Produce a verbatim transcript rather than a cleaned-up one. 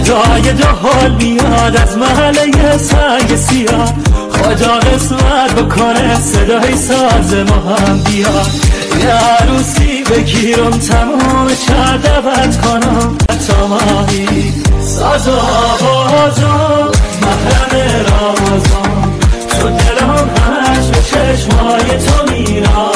صدای دو حال میاد از محله سنگ سیاه. خدا قسمت بکنه صدای ساز ما هم بیاد. یه عروسی بگیرم تمام شهر دعوت کنم حتی ماهی ساز و آوازم محرم رمضان. تو دلم همش به چشمای تو میرم.